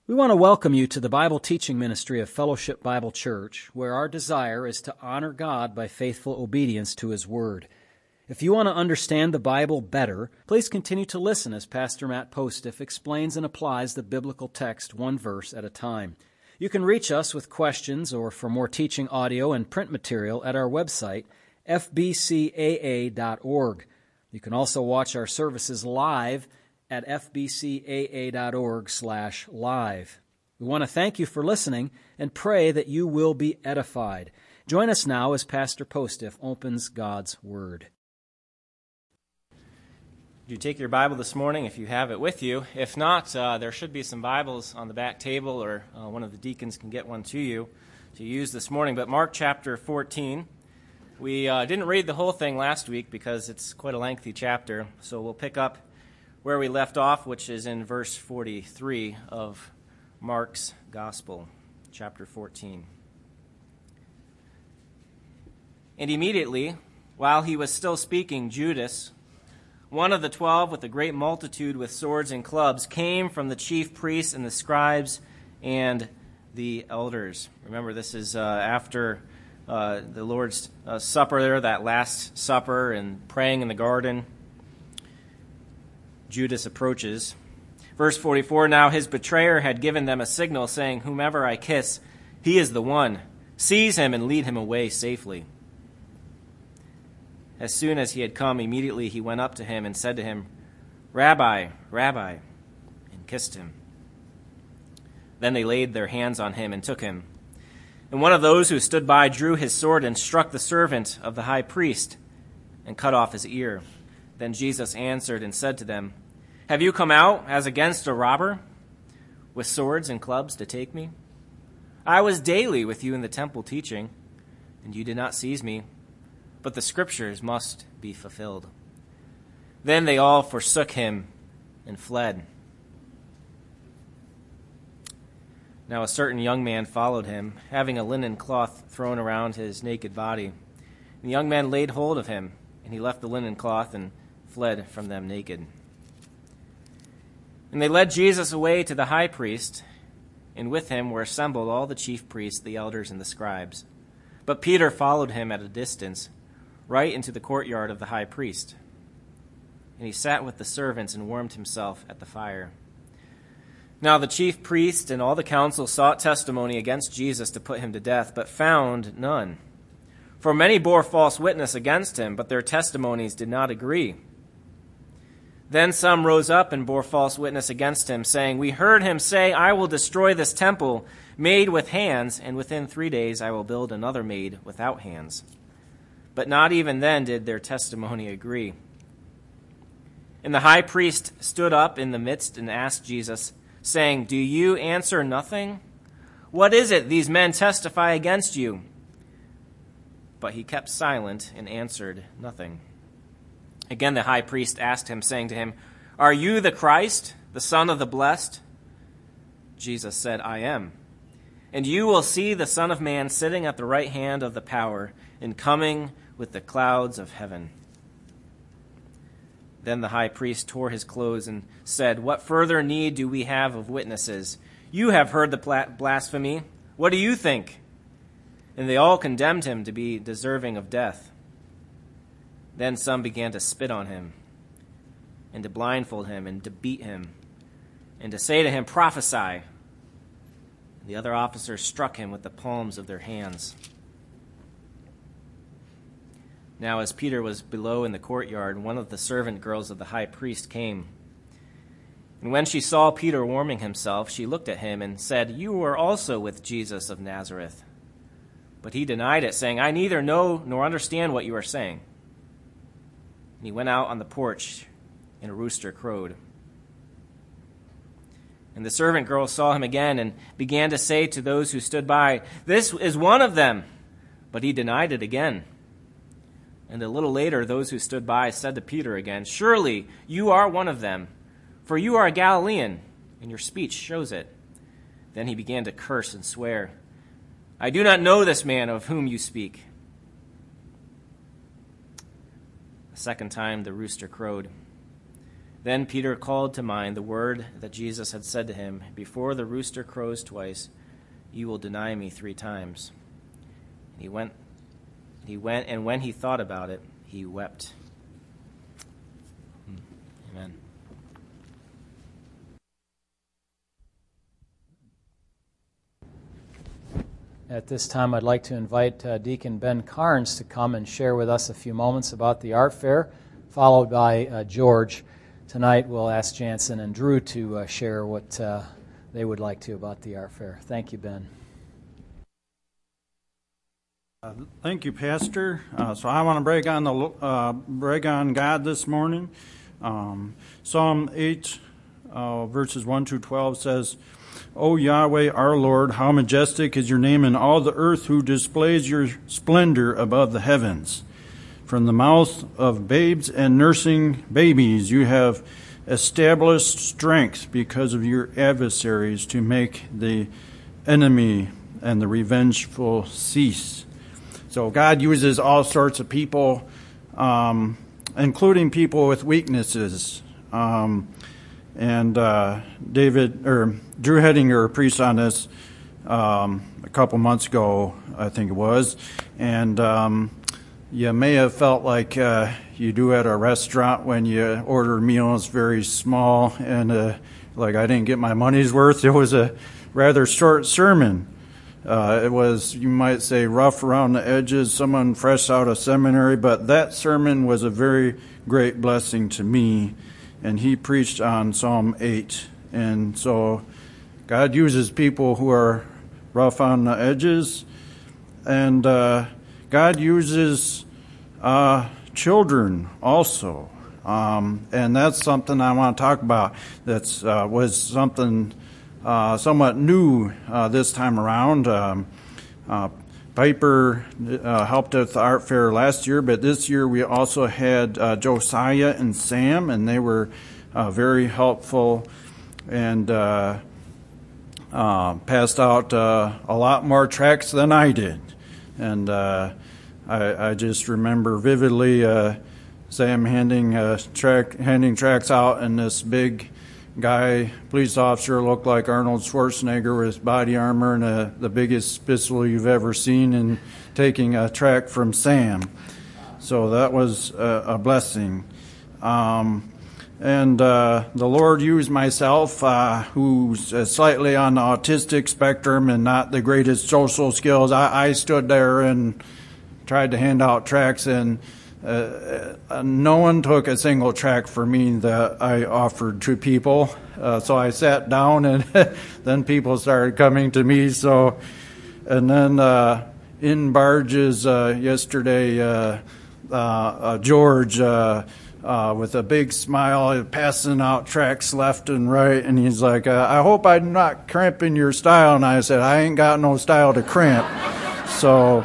We want to welcome you to the Bible teaching ministry of Fellowship Bible Church, where our desire is to honor God by faithful obedience to His Word. If you want to understand the Bible better, please continue to listen as Pastor Matt Postiff explains and applies the biblical text one verse at a time. You can reach us with questions or for more teaching audio and print material at our website, fbcaa.org. You can also watch our services live at fbcaa.org/live. We want to thank you for listening and pray that you will be edified. Join us now as Pastor Postiff opens God's Word. You take your Bible this morning if you have it with you. If not, there should be some Bibles on the back table, or one of the deacons can get one to you to use this morning. But Mark chapter 14. We didn't read the whole thing last week because it's quite a lengthy chapter, so we'll pick up where we left off, which is in verse 43 of Mark's Gospel, chapter 14. And immediately, while he was still speaking, Judas, one of the 12 with a great multitude with swords and clubs, came from the chief priests and the scribes and the elders. Remember, this is after the Lord's Supper there, that Last Supper, and praying in the garden. Judas approaches. Verse 44, now his betrayer had given them a signal, saying, whomever I kiss, he is the one. Seize him and lead him away safely. As soon as he had come, immediately he went up to him and said to him, Rabbi, Rabbi, and kissed him. Then they laid their hands on him and took him. And one of those who stood by drew his sword and struck the servant of the high priest and cut off his ear. Then Jesus answered and said to them, have you come out as against a robber with swords and clubs to take me? I was daily with you in the temple teaching, and you did not seize me, but the scriptures must be fulfilled. Then they all forsook him and fled. Now a certain young man followed him, having a linen cloth thrown around his naked body. And the young man laid hold of him, and he left the linen cloth and fled from them naked. And they led Jesus away to the high priest, and with him were assembled all the chief priests, the elders, and the scribes. But Peter followed him at a distance, right into the courtyard of the high priest. And he sat with the servants and warmed himself at the fire. Now the chief priest and all the council sought testimony against Jesus to put him to death, but found none. For many bore false witness against him, but their testimonies did not agree. Then some rose up and bore false witness against him, saying, we heard him say, I will destroy this temple made with hands, and within 3 days I will build another made without hands. But not even then did their testimony agree. And the high priest stood up in the midst and asked Jesus, saying, do you answer nothing? What is it these men testify against you? But he kept silent and answered nothing. Again the high priest asked him, saying to him, are you the Christ, the Son of the Blessed? Jesus said, I am. And you will see the Son of Man sitting at the right hand of the power and coming with the clouds of heaven. Then the high priest tore his clothes and said, what further need do we have of witnesses? You have heard the blasphemy. What do you think? And they all condemned him to be deserving of death. Then some began to spit on him, and to blindfold him, and to beat him, and to say to him, prophesy. The other officers struck him with the palms of their hands. Now as Peter was below in the courtyard, one of the servant girls of the high priest came. And when she saw Peter warming himself, she looked at him and said, you were also with Jesus of Nazareth. But he denied it, saying, I neither know nor understand what you are saying. And he went out on the porch, and a rooster crowed. And the servant girl saw him again and began to say to those who stood by, this is one of them. But he denied it again. And a little later, those who stood by said to Peter again, surely you are one of them, for you are a Galilean, and your speech shows it. Then he began to curse and swear, I do not know this man of whom you speak. A second time the rooster crowed. Then Peter called to mind the word that Jesus had said to him, "Before the rooster crows twice, you will deny me 3 times." He went, and when he thought about it, he wept. Amen. At this time, I'd like to invite Deacon Ben Carnes to come and share with us a few moments about the art fair, followed by George. Tonight, we'll ask Jansen and Drew to share what they would like to about the art fair. Thank you, Ben. Thank you, Pastor. So I want to brag on God this morning. Psalm 8, verses 1 through 12 says, "O Yahweh, our Lord, how majestic is your name in all the earth, who displays your splendor above the heavens. From the mouth of babes and nursing babies, you have established strength because of your adversaries, to make the enemy and the revengeful cease." So God uses all sorts of people, including people with weaknesses. Drew Hedinger preached on this a couple months ago, I think it was, and you may have felt like you do at a restaurant when you order meals very small, and like I didn't get my money's worth. It was a rather short sermon. It was, you might say, rough around the edges, someone fresh out of seminary, but that sermon was a very great blessing to me, and he preached on Psalm 8. And so God uses people who are rough on the edges, and God uses children also, and that's something I want to talk about. That's was something somewhat new this time around. Piper helped at the art fair last year, but this year we also had Josiah and Sam, and they were very helpful and passed out a lot more tracts than I did. And I just remember vividly Sam handing tracts out, and this big guy, police officer, looked like Arnold Schwarzenegger with body armor and the biggest pistol you've ever seen, and taking a tract from Sam. So that was a blessing. And the Lord used myself, who's slightly on the autistic spectrum and not the greatest social skills. I stood there and tried to hand out tracts, and no one took a single tract for me that I offered to people. So I sat down, and then people started coming to me. So, and then in barges yesterday, George, with a big smile, passing out tracts left and right, and he's like, "I hope I'm not cramping your style." And I said, "I ain't got no style to cramp." So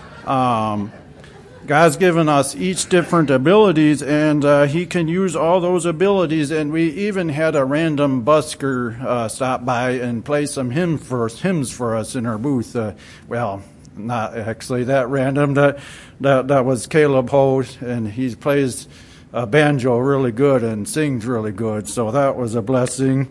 God's given us each different abilities, and He can use all those abilities. And we even had a random busker stop by and play some hymns for us in our booth. Well, not actually that random. That was Caleb Holt, and he plays banjo really good and sings really good. So that was a blessing.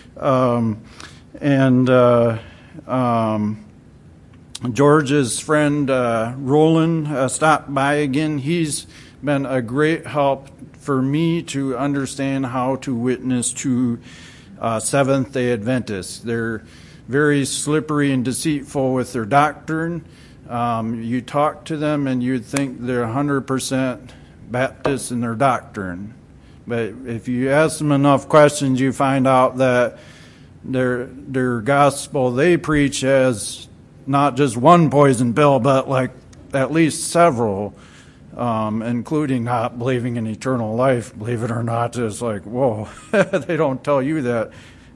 George's friend Roland stopped by again. He's been a great help for me to understand how to witness to Seventh-day Adventists. They're very slippery and deceitful with their doctrine. You talk to them and you'd think they're 100% Baptist in their doctrine. But if you ask them enough questions, you find out that their gospel they preach has not just one poison pill, but like at least several, including not believing in eternal life. Believe it or not, it's like, whoa, they don't tell you that.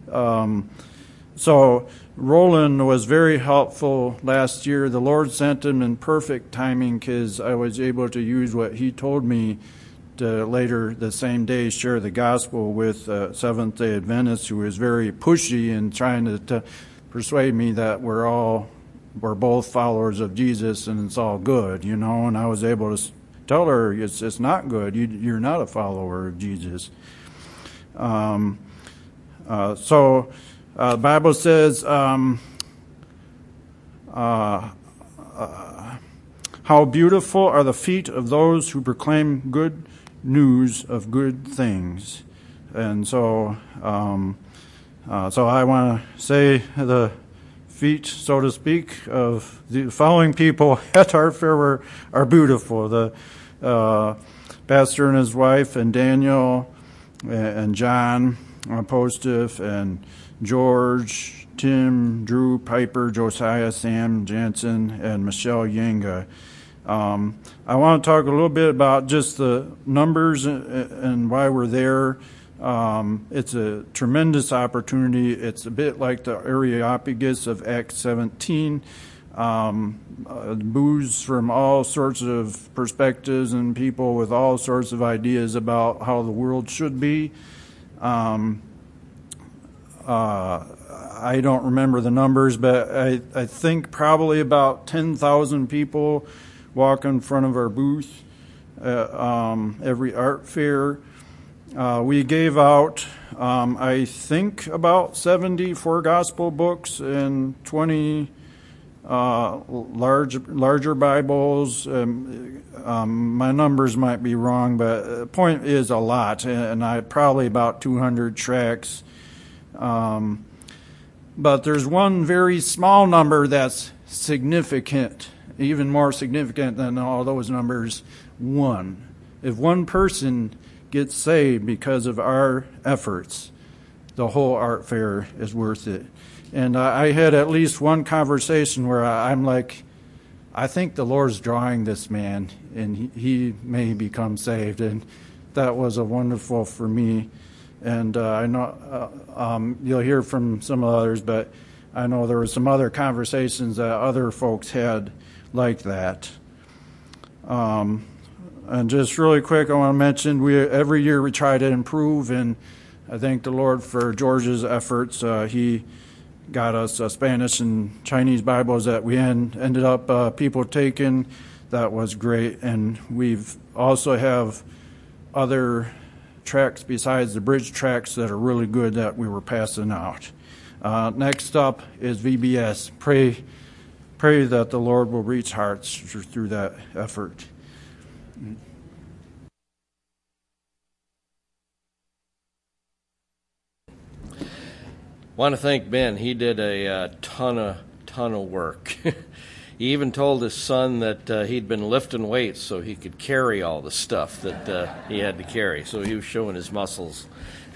So Roland was very helpful last year. The Lord sent him in perfect timing, because I was able to use what he told me to later the same day share the gospel with Seventh-day Adventists, who was very pushy and trying to persuade me that we're both followers of Jesus and it's all good, you know. And I was able to tell her it's not good. You're not a follower of Jesus. So the Bible says, how beautiful are the feet of those who proclaim good news of good things. And so I want to say the feet, so to speak, of the following people at our fair are beautiful. The pastor and his wife, and Daniel, and John Postiff, and George, Tim, Drew, Piper, Josiah, Sam, Jansen, and Michelle Yanga. I want to talk a little bit about just the numbers and why we're there. It's a tremendous opportunity. It's a bit like the Areopagus of Acts 17. Booths from all sorts of perspectives and people with all sorts of ideas about how the world should be. I don't remember the numbers, but I think probably about 10,000 people walk in front of our booth every art fair. We gave out, I think, about 74 gospel books and 20 larger Bibles. My numbers might be wrong, but the point is a lot, and I probably about 200 tracts. But there's one very small number that's significant, even more significant than all those numbers. One. If one person gets saved because of our efforts, the whole art fair is worth it. And I had at least one conversation where I'm like, I think the Lord's drawing this man, and he may become saved. And that was a wonderful for me. And I know you'll hear from some others, but I know there were some other conversations that other folks had like that. And just really quick, I want to mention every year we try to improve, and I thank the Lord for George's efforts. He got us Spanish and Chinese Bibles that we ended up people taking. That was great. And we've also have other tracts besides the bridge tracts that are really good that we were passing out. Next up is VBS. Pray that the Lord will reach hearts through that effort. Want to thank Ben. He did a ton of work. He even told his son that he'd been lifting weights so he could carry all the stuff that he had to carry. So he was showing his muscles.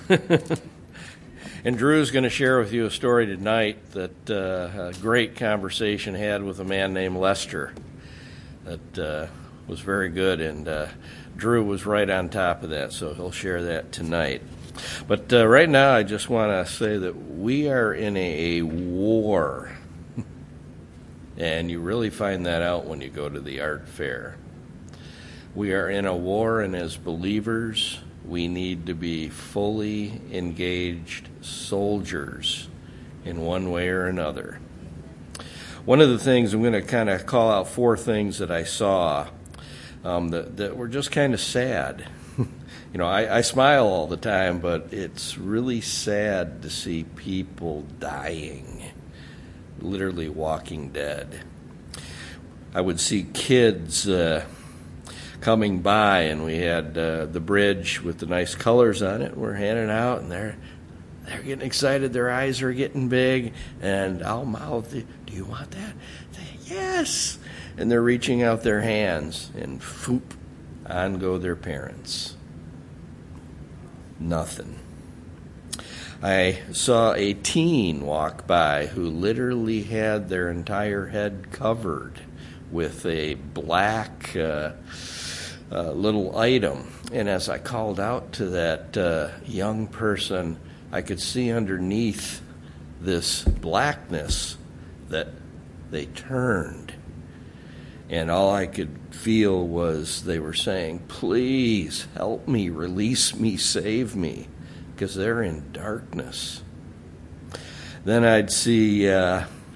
And Drew's going to share with you a story tonight that a great conversation had with a man named Lester that was very good, and Drew was right on top of that, so he'll share that tonight. But right now I just want to say that we are in a war, and you really find that out when you go to the art fair. We are in a war, and as believers, we need to be fully engaged soldiers in one way or another. One of the things, I'm going to kind of call out 4 things that I saw that were just kind of sad. You know, I smile all the time, but it's really sad to see people dying, literally walking dead. I would see kids coming by, and we had the bridge with the nice colors on it. We're handing out, and they're getting excited. Their eyes are getting big, and I'll mouth, "Do you want that?" Say, "Yes." And they're reaching out their hands, and foop, on go their parents. Nothing. I saw a teen walk by who literally had their entire head covered with a black little item. And as I called out to that young person, I could see underneath this blackness that they turned. And all I could feel was they were saying, "Please help me, release me, save me," because they're in darkness. Then I'd see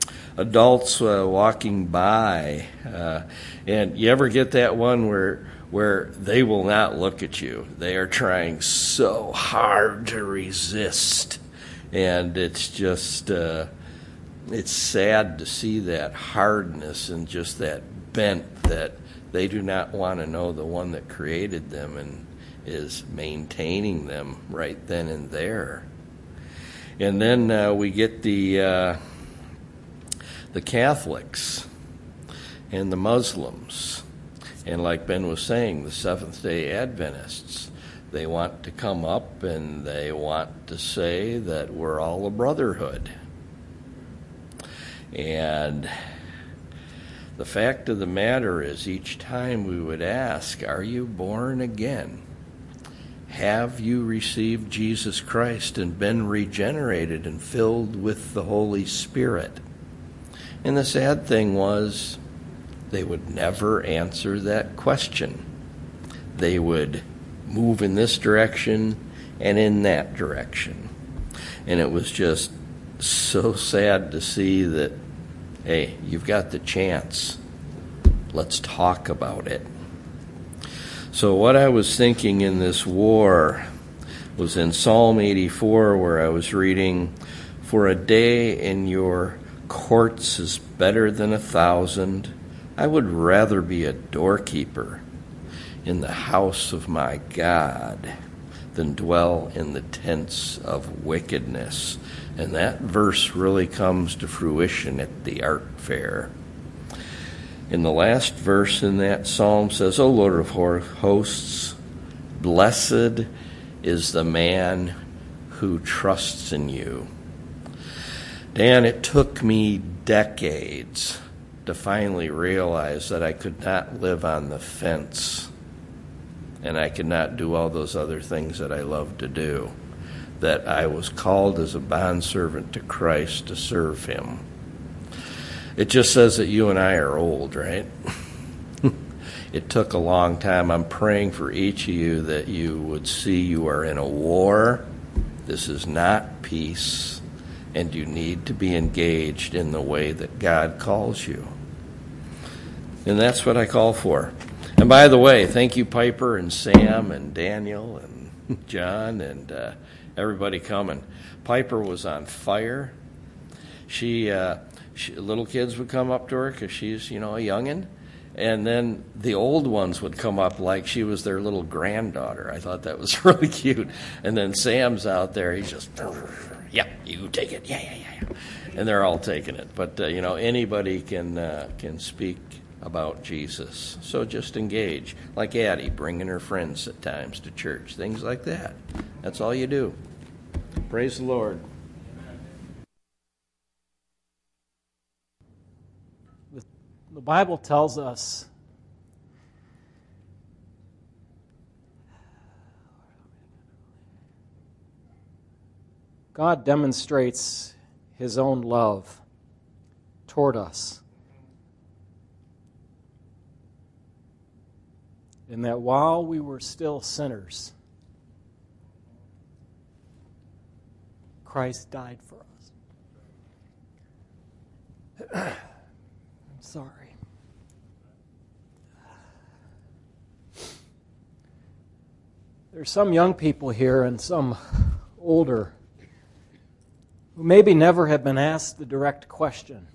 adults walking by. And you ever get that one where where they will not look at you. They are trying so hard to resist. And it's just, it's sad to see that hardness and just that bent that they do not want to know the one that created them and is maintaining them right then and there. And then we get the Catholics and the Muslims. And like Ben was saying, the Seventh-day Adventists, they want to come up and they want to say that we're all a brotherhood. And the fact of the matter is, each time we would ask, are you born again? Have you received Jesus Christ and been regenerated and filled with the Holy Spirit? And the sad thing was, they would never answer that question. They would move in this direction and in that direction. And it was just so sad to see that, hey, you've got the chance. Let's talk about it. So what I was thinking in this war was in Psalm 84, where I was reading, "For a day in your courts is better than 1,000. I would rather be a doorkeeper in the house of my God than dwell in the tents of wickedness." And that verse really comes to fruition at the art fair. In the last verse in that psalm says, "O Lord of hosts, blessed is the man who trusts in you." Dan, it took me decades to finally realize that I could not live on the fence and I could not do all those other things that I love to do, that I was called as a bondservant to Christ to serve him. It just says that you and I are old, right? It took a long time. I'm praying for each of you that you would see you are in a war. This is not peace, and you need to be engaged in the way that God calls you. And that's what I call for. And by the way, thank you, Piper and Sam and Daniel and John and everybody coming. Piper was on fire. She little kids would come up to her because she's, a youngin'. And then the old ones would come up like she was their little granddaughter. I thought that was really cute. And then Sam's out there. He's just, yeah, you take it. Yeah. And they're all taking it. But, anybody can speak about Jesus. So just engage. Like Addie, bringing her friends at times to church. Things like that. That's all you do. Praise the Lord. The Bible tells us God demonstrates his own love toward us, in that while we were still sinners, Christ died for us. I'm sorry. There's some young people here and some older who maybe never have been asked the direct question.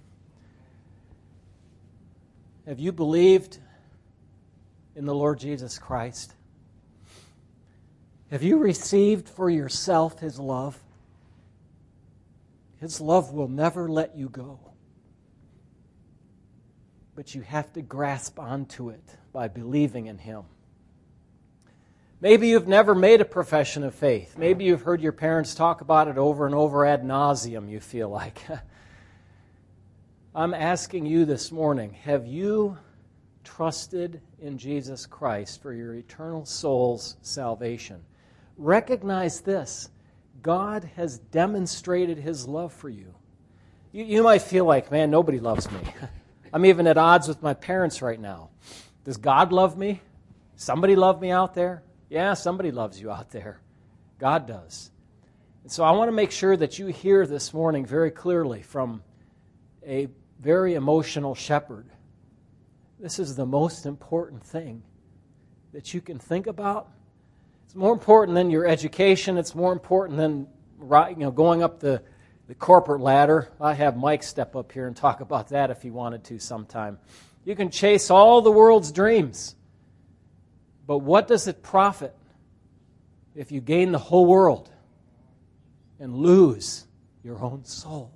Have you believed in the Lord Jesus Christ? Have you received for yourself his love? His love will never let you go. But you have to grasp onto it by believing in him. Maybe you've never made a profession of faith. Maybe you've heard your parents talk about it over and over ad nauseum, you feel like. I'm asking you this morning, have you trusted in Jesus Christ for your eternal soul's salvation? Recognize this. God has demonstrated his love for you. You might feel like, man, nobody loves me. I'm even at odds with my parents right now. Does God love me? Somebody love me out there? Yeah, somebody loves you out there. God does. And so I want to make sure that you hear this morning very clearly from a very emotional shepherd. This is the most important thing. that you can think about? It's more important than your education. It's more important than going up the corporate ladder. I have Mike step up here and talk about that if he wanted to sometime. You can chase all the world's dreams. But what does it profit if you gain the whole world and lose your own soul?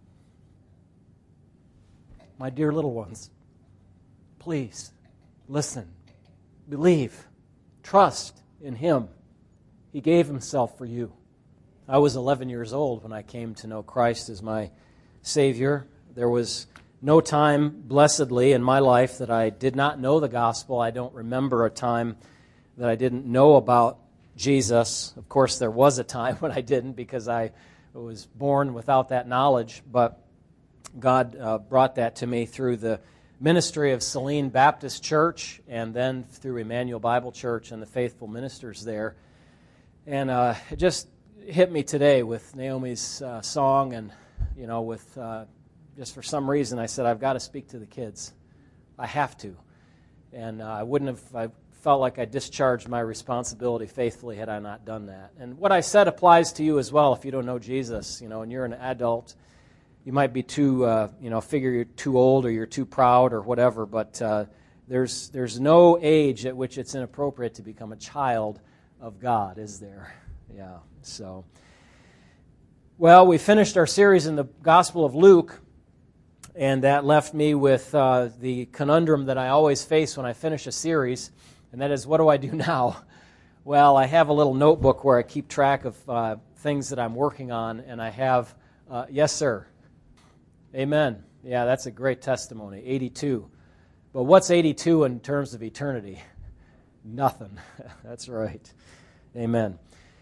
My dear little ones, please listen, believe, trust in Him. He gave Himself for you. I was 11 years old when I came to know Christ as my Savior. There was no time, blessedly, in my life that I did not know the gospel. I don't remember a time that I didn't know about Jesus. Of course, there was a time when I didn't because I was born without that knowledge, but God brought that to me through the ministry of Saline Baptist Church and then through Emmanuel Bible Church and the faithful ministers there. And it just hit me today with Naomi's song and, with just for some reason I said, I've got to speak to the kids. I have to. And I felt like I discharged my responsibility faithfully had I not done that. And what I said applies to you as well if you don't know Jesus, and you're an adult. You might be figure you're too old or you're too proud or whatever, but there's no age at which it's inappropriate to become a child of God, is there? Yeah, so. Well, we finished our series in the Gospel of Luke, and that left me with the conundrum that I always face when I finish a series, and that is, what do I do now? Well, I have a little notebook where I keep track of things that I'm working on, and I have, yes, sir. Amen. Yeah, that's a great testimony, 82. But what's 82 in terms of eternity? Nothing. That's right. Amen.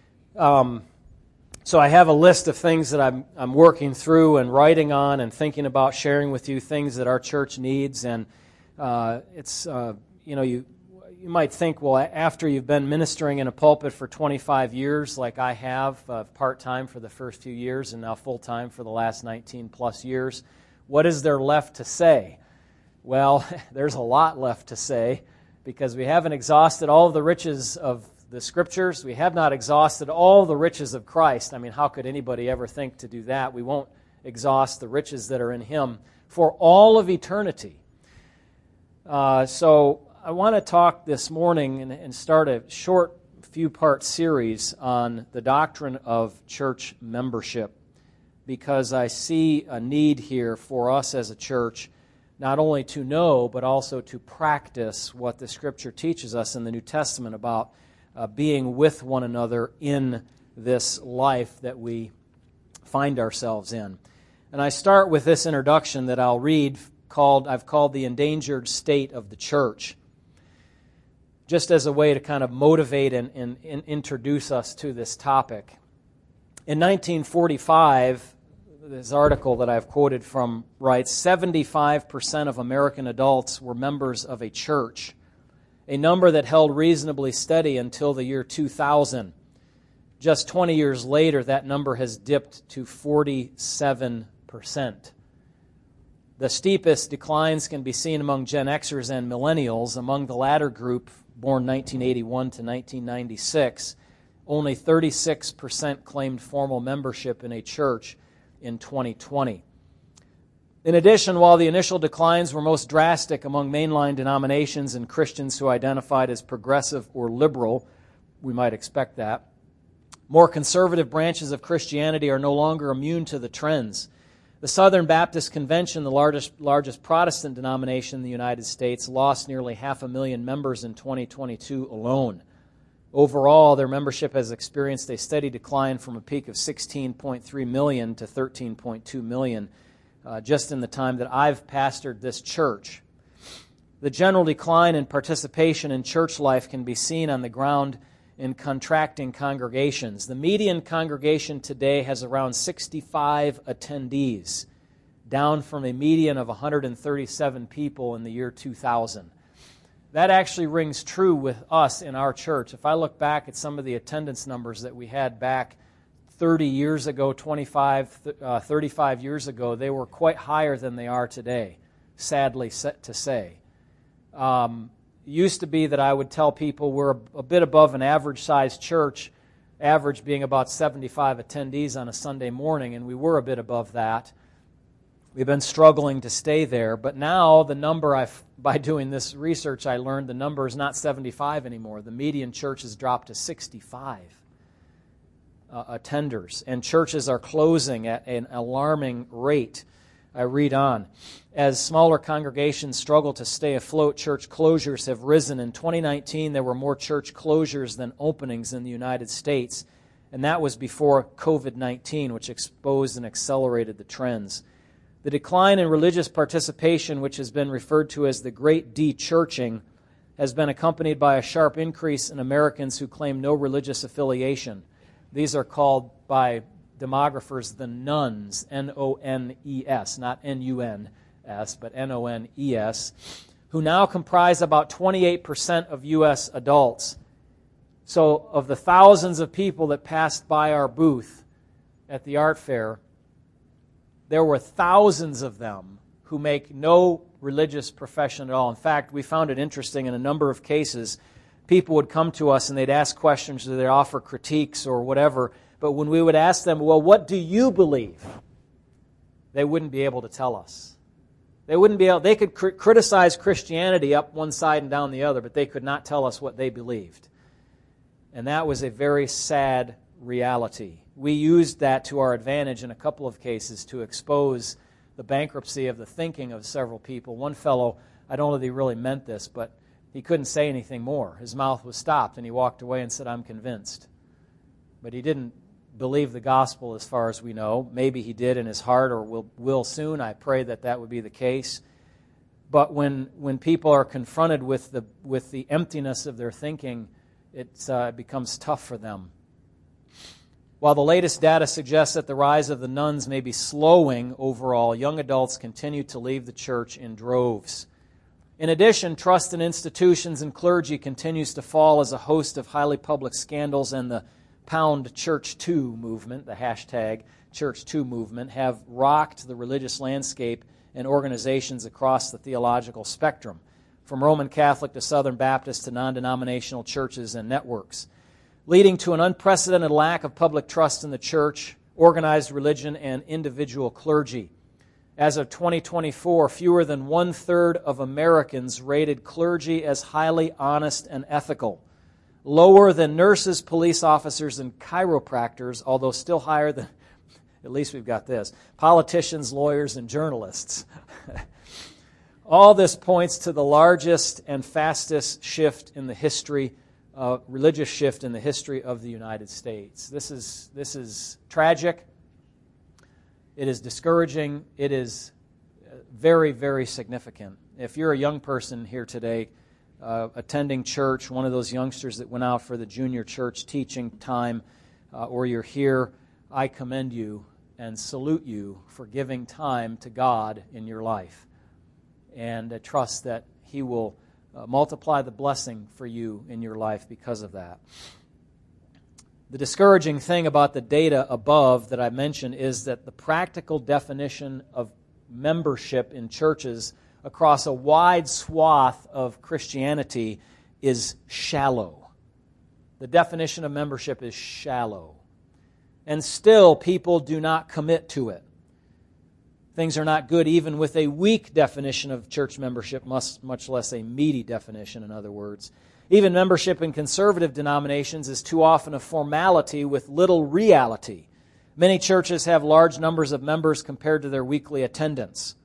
So I have a list of things that I'm working through and writing on and thinking about sharing with you, things that our church needs. And it's, you might think, well, after you've been ministering in a pulpit for 25 years, like I have, part-time for the first few years and now full-time for the last 19 plus years, what is there left to say? Well, there's a lot left to say because we haven't exhausted all of the riches of the Scriptures. We have not exhausted all the riches of Christ. I mean, how could anybody ever think to do that? We won't exhaust the riches that are in Him for all of eternity. So I want to talk this morning and start a short few-part series on the doctrine of church membership because I see a need here for us as a church not only to know but also to practice what the Scripture teaches us in the New Testament about being with one another in this life that we find ourselves in. And I start with this introduction that I'll read I've called The Endangered State of the Church, just as a way to kind of motivate and introduce us to this topic. In 1945, this article that I've quoted from writes, 75% of American adults were members of a church, a number that held reasonably steady until the year 2000. Just 20 years later, that number has dipped to 47%. The steepest declines can be seen among Gen Xers and millennials. Among the latter group, born 1981 to 1996, only 36% claimed formal membership in a church in 2020. In addition, while the initial declines were most drastic among mainline denominations and Christians who identified as progressive or liberal, we might expect that, more conservative branches of Christianity are no longer immune to the trends. The Southern Baptist Convention, the largest Protestant denomination in the United States, lost nearly 500,000 members in 2022 alone. Overall, their membership has experienced a steady decline from a peak of 16.3 million to 13.2 million just in the time that I've pastored this church. The general decline in participation in church life can be seen on the ground in contracting congregations. The median congregation today has around 65 attendees, down from a median of 137 people in the year 2000. That actually rings true with us in our church. If I look back at some of the attendance numbers that we had back 30 years ago, 35 years ago, they were quite higher than they are today, sadly to say. used to be that I would tell people we're a bit above an average-sized church, average being about 75 attendees on a Sunday morning, and we were a bit above that. We've been struggling to stay there, but now the number, by doing this research, I learned the number is not 75 anymore. The median church has dropped to 65 attenders, and churches are closing at an alarming rate. I read on. As smaller congregations struggle to stay afloat, church closures have risen. In 2019, there were more church closures than openings in the United States, and that was before COVID-19, which exposed and accelerated the trends. The decline in religious participation, which has been referred to as the Great De-Churching, has been accompanied by a sharp increase in Americans who claim no religious affiliation. These are called by demographers the nones, N-O-N-E-S, not N-U-N-S, but N-O-N-E-S, who now comprise about 28% of U.S. adults. So of the thousands of people that passed by our booth at the art fair, there were thousands of them who make no religious profession at all. In fact, we found it interesting in a number of cases. People would come to us and they'd ask questions or they'd offer critiques or whatever, but when we would ask them, well, what do you believe? They wouldn't be able to tell us. They could criticize Christianity up one side and down the other, but they could not tell us what they believed. And that was a very sad reality. We used that to our advantage in a couple of cases to expose the bankruptcy of the thinking of several people. One fellow, I don't know that he really meant this, but he couldn't say anything more. His mouth was stopped, and he walked away and said, "I'm convinced." But he didn't believe the gospel as far as we know. Maybe he did in his heart or will soon. I pray that that would be the case. But when people are confronted with the emptiness of their thinking, it becomes tough for them. While the latest data suggests that the rise of the nones may be slowing overall, young adults continue to leave the church in droves. In addition, trust in institutions and clergy continues to fall as a host of highly public scandals and the Pound Church 2 movement, the hashtag Church 2 movement, have rocked the religious landscape and organizations across the theological spectrum, from Roman Catholic to Southern Baptist to non-denominational churches and networks, leading to an unprecedented lack of public trust in the church, organized religion, and individual clergy. As of 2024, fewer than 1/3 of Americans rated clergy as highly honest and ethical, lower than nurses, police officers, and chiropractors, although still higher than, at least we've got this, politicians, lawyers, and journalists. All this points to the largest and fastest shift in the history religious shift in the history of the United States. This is tragic. It is discouraging. It is very, very significant. If you're a young person here today attending church, one of those youngsters that went out for the junior church teaching time, or you're here, I commend you and salute you for giving time to God in your life. And I trust that He will multiply the blessing for you in your life because of that. The discouraging thing about the data above that I mentioned is that the practical definition of membership in churches across a wide swath of Christianity is shallow. The definition of membership is shallow. And still, people do not commit to it. Things are not good even with a weak definition of church membership, much less a meaty definition, in other words. Even membership in conservative denominations is too often a formality with little reality. Many churches have large numbers of members compared to their weekly attendance.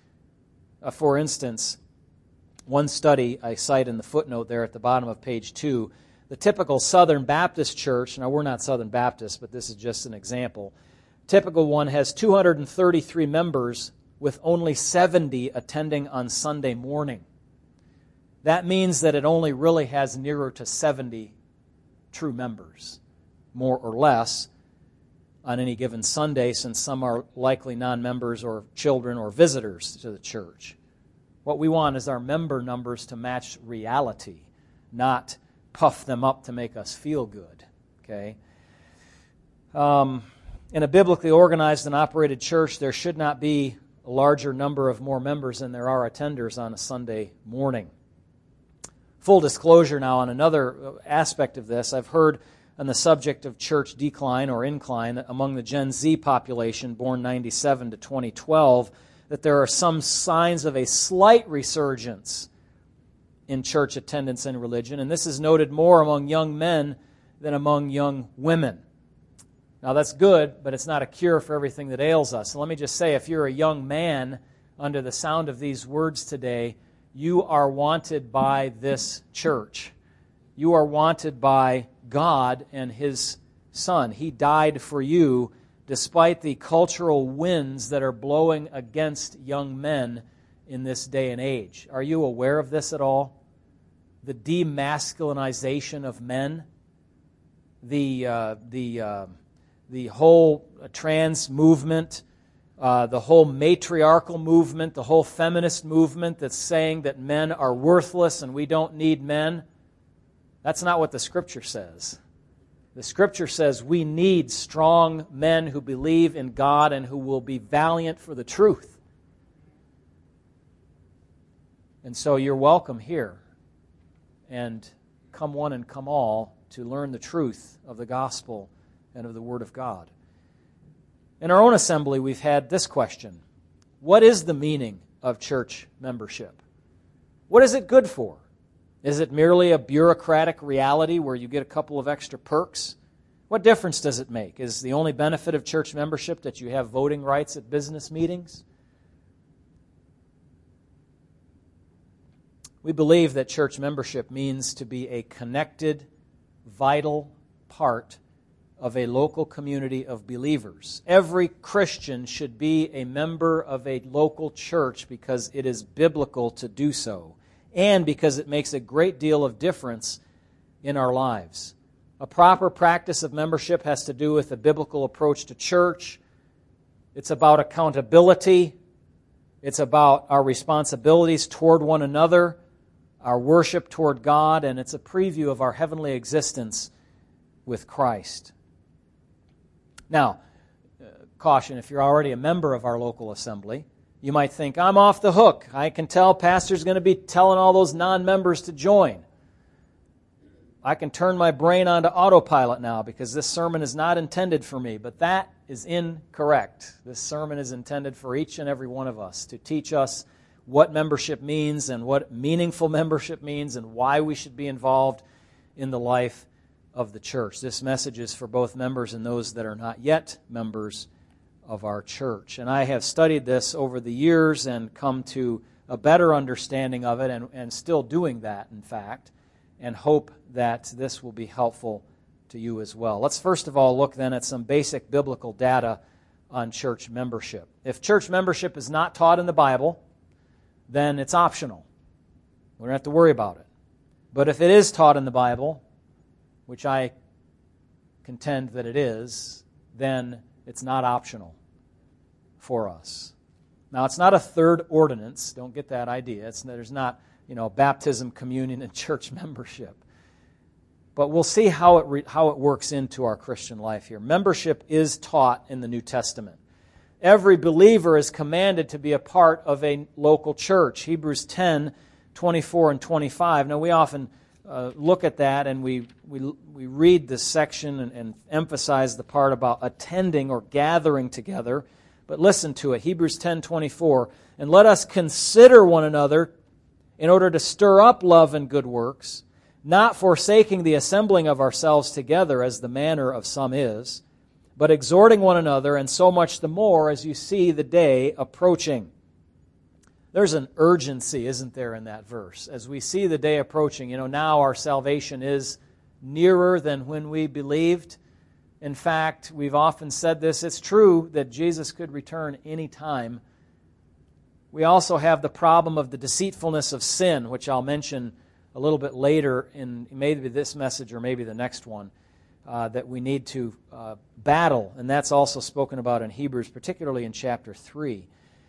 For instance, one study I cite in the footnote there at the bottom of page 2, the typical Southern Baptist church, now we're not Southern Baptist, but this is just an example, typical one has 233 members with only 70 attending on Sunday morning. That means that it only really has nearer to 70 true members, more or less, on any given Sunday, since some are likely non-members or children or visitors to the church. What we want is our member numbers to match reality, not puff them up to make us feel good. Okay? In a biblically organized and operated church, there should not be a larger number of more members than there are attenders on a Sunday morning. Full disclosure now on another aspect of this, I've heard on the subject of church decline or incline among the Gen Z population born 97 to 2012 that there are some signs of a slight resurgence in church attendance and religion, and this is noted more among young men than among young women. Now that's good, but it's not a cure for everything that ails us. So let me just say, if you're a young man under the sound of these words today, you are wanted by this church. You are wanted by God and His Son. He died for you despite the cultural winds that are blowing against young men in this day and age. Are you aware of this at all? The demasculinization of men, the whole trans movement, the whole matriarchal movement, the whole feminist movement that's saying that men are worthless and we don't need men. That's not what the Scripture says. The Scripture says we need strong men who believe in God and who will be valiant for the truth. And so you're welcome here. And come one and come all to learn the truth of the gospel and of the Word of God. In our own assembly, we've had this question. What is the meaning of church membership? What is it good for? Is it merely a bureaucratic reality where you get a couple of extra perks? What difference does it make? Is the only benefit of church membership that you have voting rights at business meetings? We believe that church membership means to be a connected, vital part of a local community of believers. Every Christian should be a member of a local church because it is biblical to do so, and because it makes a great deal of difference in our lives. A proper practice of membership has to do with a biblical approach to church. It's about accountability. It's about our responsibilities toward one another, our worship toward God, and it's a preview of our heavenly existence with Christ. Now, caution, if you're already a member of our local assembly, you might think, I'm off the hook. I can tell Pastor's going to be telling all those non-members to join. I can turn my brain onto autopilot now because this sermon is not intended for me. But that is incorrect. This sermon is intended for each and every one of us to teach us what membership means and what meaningful membership means and why we should be involved in the life of the church. This message is for both members and those that are not yet members of our church. And I have studied this over the years and come to a better understanding of it and still doing that, in fact, and hope that this will be helpful to you as well. Let's first of all look then at some basic biblical data on church membership. If church membership is not taught in the Bible, then it's optional. We don't have to worry about it. But if it is taught in the Bible, which I contend that it is, then it's not optional for us. Now, it's not a third ordinance. Don't get that idea. There's not, baptism, communion, and church membership. But we'll see how it works into our Christian life here. Membership is taught in the New Testament. Every believer is commanded to be a part of a local church. Hebrews 10, 24 and 25. Now, we often look at that and we read this section and emphasize the part about attending or gathering together. But listen to it, Hebrews 10:24, and let us consider one another in order to stir up love and good works, not forsaking the assembling of ourselves together as the manner of some is, but exhorting one another, and so much the more as you see the day approaching. There's an urgency, isn't there, in that verse? As we see the day approaching, now our salvation is nearer than when we believed. In fact, we've often said this, it's true that Jesus could return any time. We also have the problem of the deceitfulness of sin, which I'll mention a little bit later in maybe this message or maybe the next one, that we need to battle. And that's also spoken about in Hebrews, particularly in chapter 3.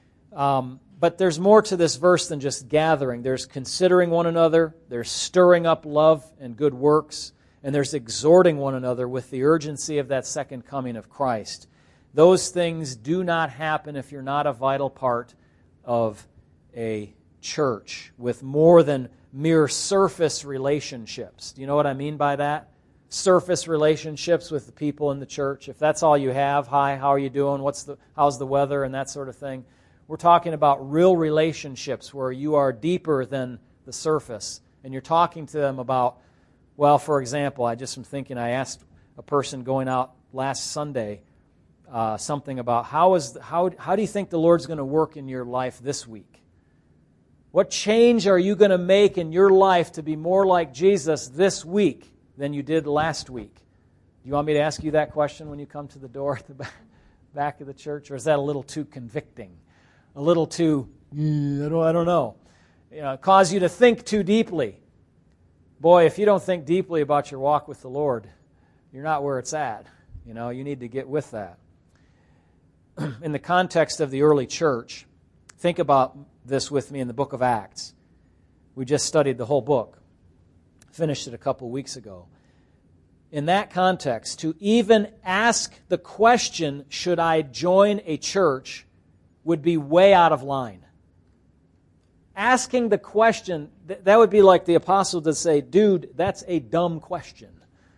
But there's more to this verse than just gathering. There's considering one another, there's stirring up love and good works, and there's exhorting one another with the urgency of that second coming of Christ. Those things do not happen if you're not a vital part of a church with more than mere surface relationships. Do you know what I mean by that? Surface relationships with the people in the church. If that's all you have, hi, how are you doing? How's the weather and that sort of thing. We're talking about real relationships where you are deeper than the surface. And you're talking to them about, well, for example, I asked a person going out last Sunday something about how do you think the Lord's going to work in your life this week? What change are you going to make in your life to be more like Jesus this week than you did last week? Do you want me to ask you that question when you come to the door at the back of the church? Or is that a little too convicting? A little too, I don't know. Cause you to think too deeply. Boy, if you don't think deeply about your walk with the Lord, you're not where it's at. You need to get with that. In the context of the early church, think about this with me in the book of Acts. We just studied the whole book. Finished it a couple weeks ago. In that context, to even ask the question, should I join a church, would be way out of line. Asking the question, that would be like the apostle to say, dude, that's a dumb question.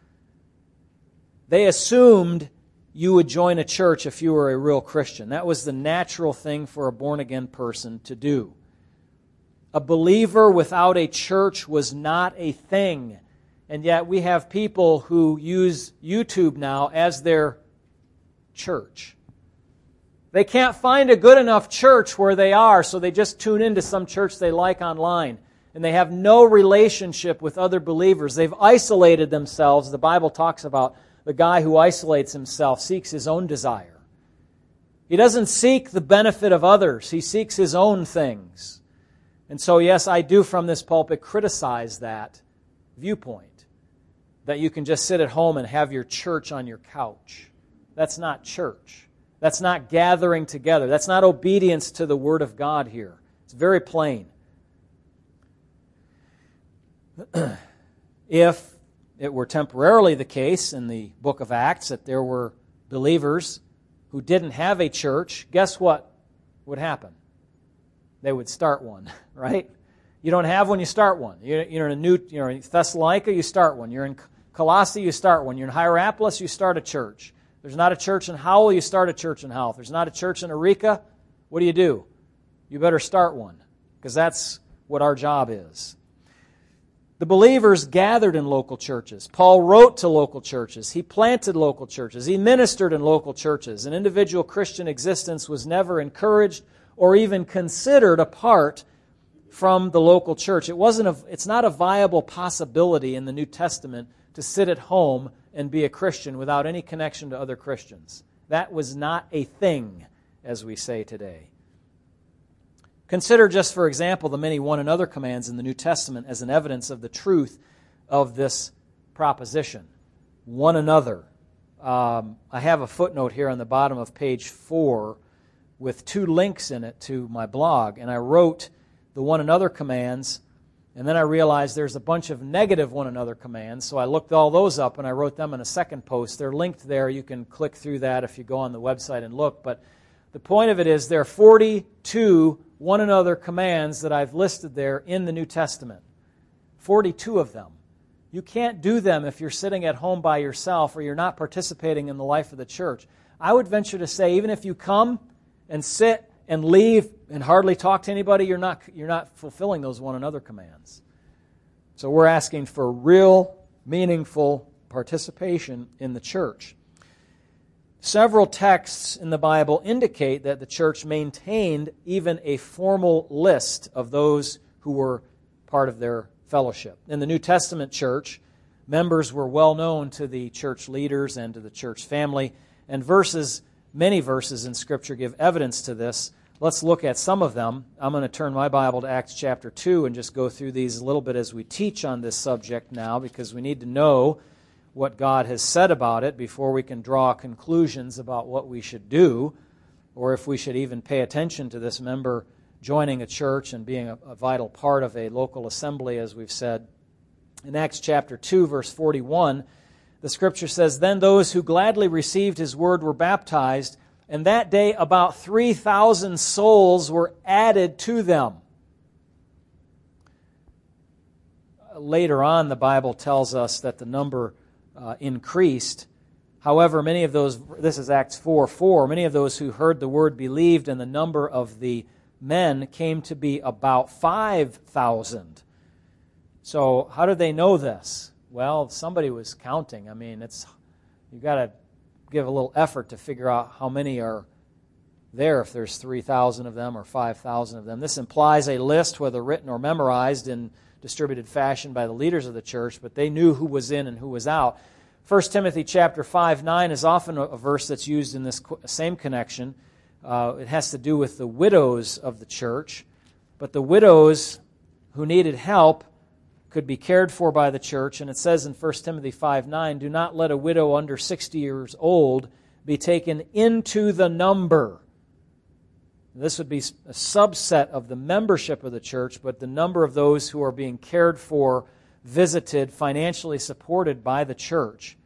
They assumed you would join a church if you were a real Christian. That was the natural thing for a born-again person to do. A believer without a church was not a thing. And yet we have people who use YouTube now as their church. They can't find a good enough church where they are, so they just tune into some church they like online. And they have no relationship with other believers. They've isolated themselves. The Bible talks about the guy who isolates himself seeks his own desire. He doesn't seek the benefit of others. He seeks his own things. And so, yes, I do from this pulpit criticize that viewpoint, that you can just sit at home and have your church on your couch. That's not church. That's not gathering together. That's not obedience to the Word of God here. It's very plain. If it were temporarily the case in the book of Acts that there were believers who didn't have a church, guess what would happen? They would start one, right? You don't have one, you start one. You're in Thessalonica, you start one. You're in Colossae, you start one. You're in Hierapolis, you start a church. There's not a church in Howell, you start a church in Howell. There's not a church in Eureka, what do? You better start one, because that's what our job is. The believers gathered in local churches. Paul wrote to local churches. He planted local churches. He ministered in local churches. An individual Christian existence was never encouraged or even considered apart from the local church. It's not a viable possibility in the New Testament to sit at home and be a Christian without any connection to other Christians. That was not a thing, as we say today. Consider just, for example, the many one another commands in the New Testament as an evidence of the truth of this proposition. One another. I have a footnote here on the bottom of page 4 with 2 links in it to my blog, and I wrote the one another commands, and then I realized there's a bunch of negative one another commands, so I looked all those up and I wrote them in a second post. They're linked there. You can click through that if you go on the website and look, but the point of it is there are 42 one another commands that I've listed there in the New Testament. 42 of them. You can't do them if you're sitting at home by yourself or you're not participating in the life of the church. I would venture to say even if you come and sit and leave and hardly talk to anybody, you're not fulfilling those one another commands. So we're asking for real, meaningful participation in the church. Several texts in the Bible indicate that the church maintained even a formal list of those who were part of their fellowship. In the New Testament church, members were well known to the church leaders and to the church family, and many verses in Scripture give evidence to this. Let's look at some of them. I'm going to turn my Bible to Acts chapter 2 and just go through these a little bit as we teach on this subject now, because we need to know what God has said about it before we can draw conclusions about what we should do, or if we should even pay attention to this member joining a church and being a vital part of a local assembly, as we've said. In Acts chapter 2, verse 41, the Scripture says, "Then those who gladly received his word were baptized, and that day about 3,000 souls were added to them." later on the Bible tells us that the number increased. However, many of those, this is Acts 4:4, many of those who heard the word believed, and the number of the men came to be about 5,000. So how did they know this? Well, somebody was counting. I mean, you've got to give a little effort to figure out how many are there, if there's 3,000 of them or 5,000 of them. This implies a list, whether written or memorized in distributed fashion by the leaders of the church, but they knew who was in and who was out. 1 Timothy chapter 5:9 is often a verse that's used in this same connection. It has to do with the widows of the church, but the widows who needed help could be cared for by the church, and it says in 1 Timothy 5:9, "Do not let a widow under 60 years old be taken into the number." This would be a subset of the membership of the church, but the number of those who are being cared for, visited, financially supported by the church.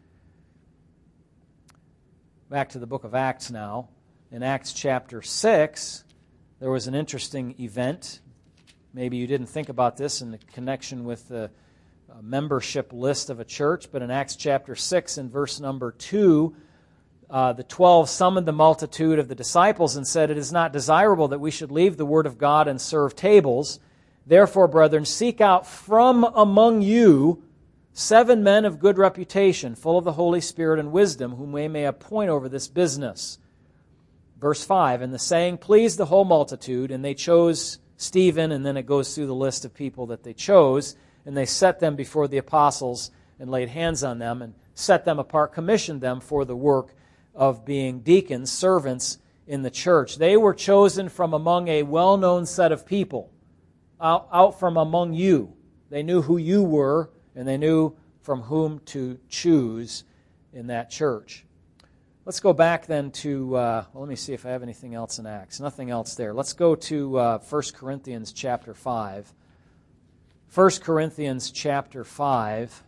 Back to the book of Acts now. In Acts chapter 6, there was an interesting event. Maybe you didn't think about this in connection with the membership list of a church, but in Acts chapter 6 and verse number 2, the 12 summoned the multitude of the disciples and said, "It is not desirable that we should leave the word of God and serve tables. Therefore, brethren, seek out from among you 7 men of good reputation, full of the Holy Spirit and wisdom, whom we may appoint over this business." Verse 5, "And the saying pleased the whole multitude, and they chose Stephen," and then it goes through the list of people that they chose, "and they set them before the apostles and laid hands on them and set them apart, commissioned them for the work of being deacons, servants in the church." They were chosen from among a well-known set of people, out from among you. They knew who you were, and they knew from whom to choose in that church. Let's go back then to, let me see if I have anything else in Acts. Nothing else there. Let's go to 1 Corinthians chapter 5. 1 Corinthians chapter 5.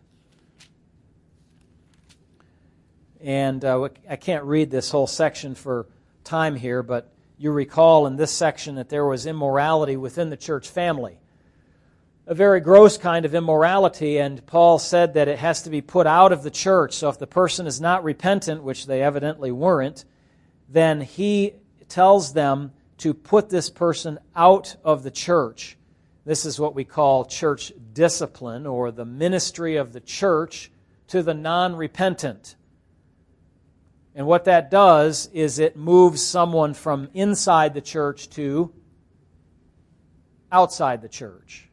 And I can't read this whole section for time here, but you recall in this section that there was immorality within the church family. A very gross kind of immorality, and Paul said that it has to be put out of the church. So if the person is not repentant, which they evidently weren't, then he tells them to put this person out of the church. This is what we call church discipline, or the ministry of the church to the non-repentant. And what that does is it moves someone from inside the church to outside the church.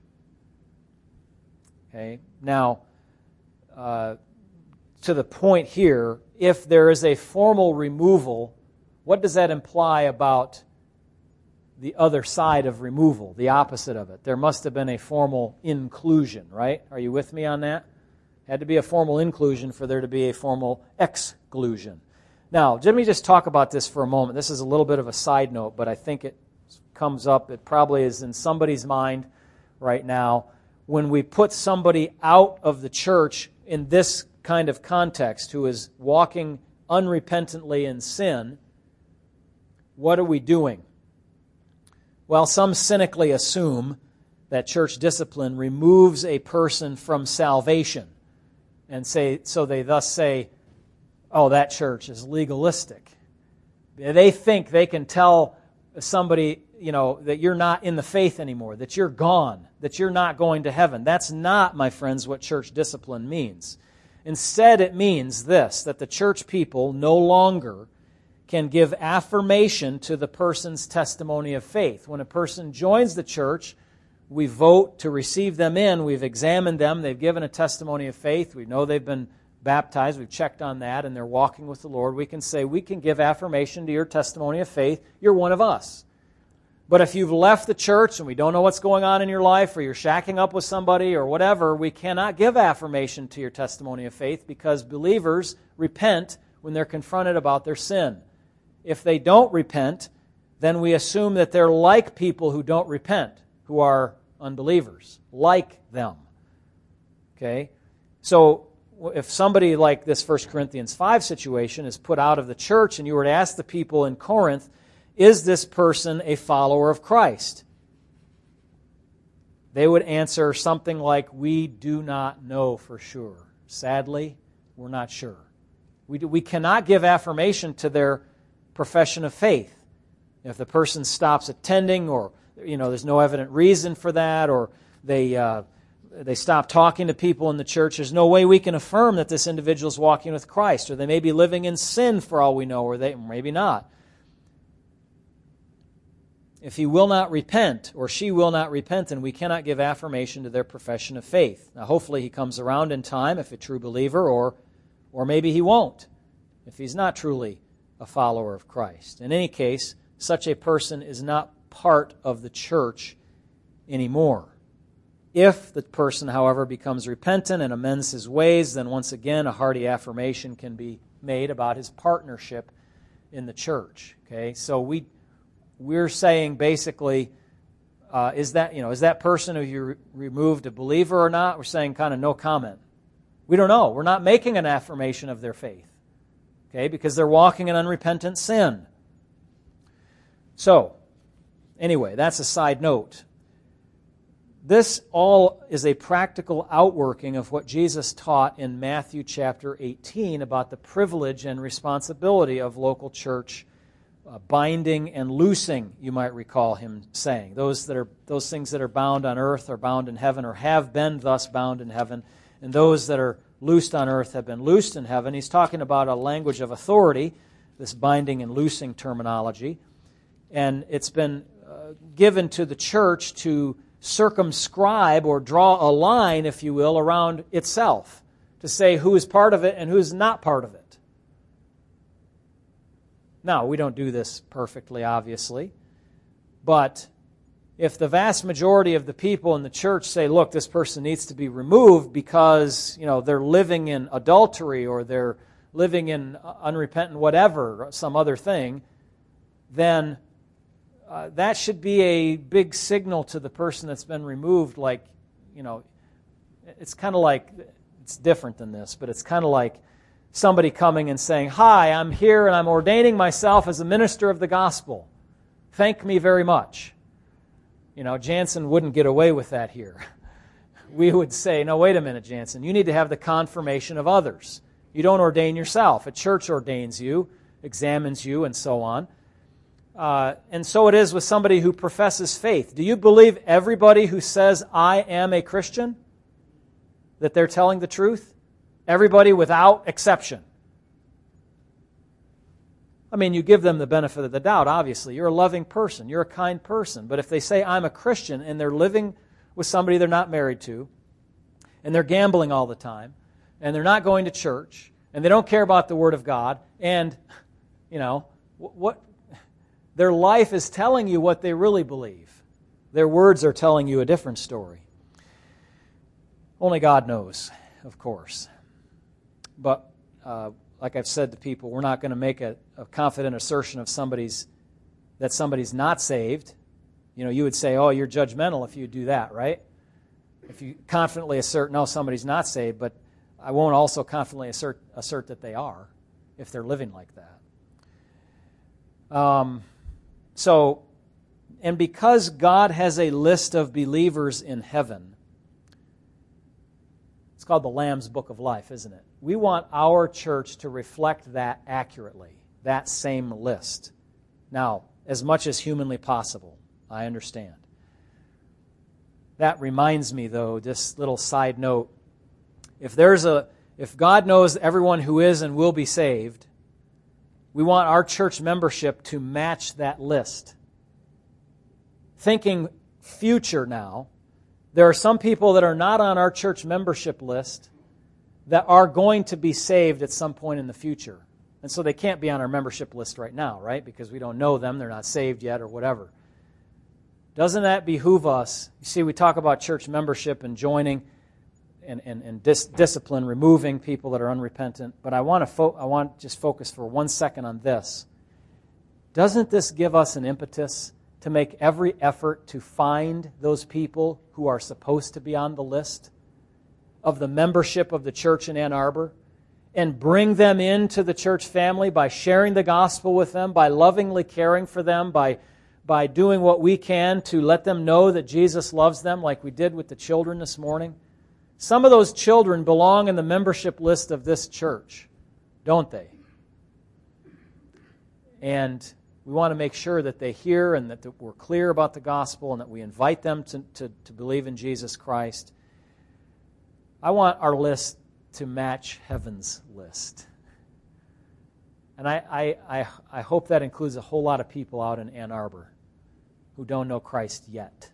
Okay? Now, to the point here, if there is a formal removal, what does that imply about the other side of removal, the opposite of it? There must have been a formal inclusion, right? Are you with me on that? Had to be a formal inclusion for there to be a formal exclusion. Now, let me just talk about this for a moment. This is a little bit of a side note, but I think it comes up. It probably is in somebody's mind right now. When we put somebody out of the church in this kind of context, who is walking unrepentantly in sin, what are we doing? Well, some cynically assume that church discipline removes a person from salvation, and so they thus say, "Oh, that church is legalistic." They think they can tell somebody, that you're not in the faith anymore, that you're gone, that you're not going to heaven. That's not, my friends, what church discipline means. Instead, it means this, that the church people no longer can give affirmation to the person's testimony of faith. When a person joins the church, we vote to receive them in. We've examined them. They've given a testimony of faith. We know they've been baptized. We've checked on that, and they're walking with the Lord. We can say, we can give affirmation to your testimony of faith. You're one of us. But if you've left the church and we don't know what's going on in your life, or you're shacking up with somebody or whatever, we cannot give affirmation to your testimony of faith, because believers repent when they're confronted about their sin. If they don't repent, then we assume that they're like people who don't repent, who are unbelievers, like them. Okay? So if somebody like this 1 Corinthians 5 situation is put out of the church, and you were to ask the people in Corinth, is this person a follower of Christ? they would answer something like, we do not know for sure. Sadly, we're not sure. We cannot give affirmation to their profession of faith. If the person stops attending, or there's no evident reason for that, or they stop talking to people in the church, there's no way we can affirm that this individual is walking with Christ, or they may be living in sin for all we know, or they maybe not. If he will not repent, or she will not repent, then we cannot give affirmation to their profession of faith. Now, hopefully he comes around in time if a true believer, or maybe he won't if he's not truly a follower of Christ. In any case, such a person is not part of the church anymore. If the person, however, becomes repentant and amends his ways, then once again a hearty affirmation can be made about his partnership in the church. Okay, so we're saying basically, is that person who you removed a believer or not? We're saying kind of no comment. We don't know. We're not making an affirmation of their faith. Okay, because they're walking in unrepentant sin. So, anyway, that's a side note. This all is a practical outworking of what Jesus taught in Matthew chapter 18 about the privilege and responsibility of local church binding and loosing, you might recall him saying. Those things that are bound on earth are bound in heaven, or have been thus bound in heaven, and those that are loosed on earth have been loosed in heaven. He's talking about a language of authority, this binding and loosing terminology, and it's been given to the church to circumscribe or draw a line, if you will, around itself, to say who is part of it and who is not part of it. Now, we don't do this perfectly, obviously, but if the vast majority of the people in the church say, look, this person needs to be removed because, they're living in adultery, or they're living in unrepentant whatever, some other thing, then that should be a big signal to the person that's been removed, like, it's kind of like, it's different than this, but it's kind of like somebody coming and saying, hi, I'm here and I'm ordaining myself as a minister of the gospel. Thank me very much. Jansen wouldn't get away with that here. We would say, no, wait a minute, Jansen, you need to have the confirmation of others. You don't ordain yourself. A church ordains you, examines you, and so on. And so it is with somebody who professes faith. Do you believe everybody who says, I am a Christian, that they're telling the truth? Everybody without exception. I mean, you give them the benefit of the doubt, obviously. You're a loving person. You're a kind person. But if they say, I'm a Christian, and they're living with somebody they're not married to, and they're gambling all the time, and they're not going to church, and they don't care about the Word of God, and, what their life is telling you what they really believe. Their words are telling you a different story. Only God knows, of course. But like I've said to people, we're not going to make a confident assertion of that somebody's not saved. You would say, oh, you're judgmental if you do that, right? If you confidently assert, no, somebody's not saved, but I won't also confidently assert that they are if they're living like that. And because God has a list of believers in heaven, it's called the Lamb's Book of Life, isn't it? We want our church to reflect that accurately, that same list. Now, as much as humanly possible, I understand. That reminds me, though, this little side note. If God knows everyone who is and will be saved, we want our church membership to match that list. Thinking future now, there are some people that are not on our church membership list that are going to be saved at some point in the future. And so they can't be on our membership list right now, right? Because we don't know them, they're not saved yet or whatever. Doesn't that behoove us? You see, we talk about church membership and joining and discipline, removing people that are unrepentant. But I want to just focus for 1 second on this. Doesn't this give us an impetus to make every effort to find those people who are supposed to be on the list of the membership of the church in Ann Arbor and bring them into the church family by sharing the gospel with them, by lovingly caring for them, by by doing what we can to let them know that Jesus loves them, like we did with the children this morning. Some of those children belong in the membership list of this church, don't they? And we want to make sure that they hear and that we're clear about the gospel and that we invite them to believe in Jesus Christ. I want our list to match heaven's list. And I hope that includes a whole lot of people out in Ann Arbor who don't know Christ yet.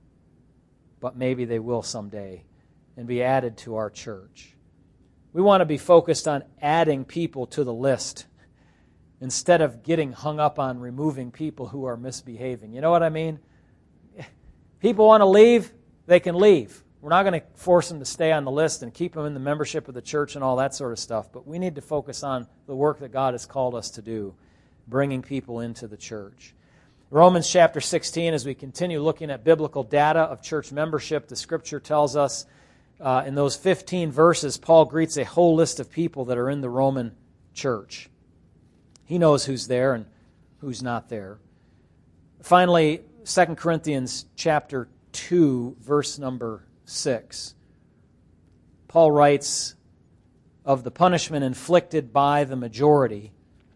But maybe they will someday and be added to our church. We want to be focused on adding people to the list instead of getting hung up on removing people who are misbehaving. You know what I mean? People want to leave, they can leave. We're not going to force them to stay on the list and keep them in the membership of the church and all that sort of stuff, but we need to focus on the work that God has called us to do, bringing people into the church. Romans chapter 16, as we continue looking at biblical data of church membership, the Scripture tells us in those 15 verses, Paul greets a whole list of people that are in the Roman church. He knows who's there and who's not there. Finally, 2 Corinthians chapter 2, verse number 6. Paul writes of the punishment inflicted by the majority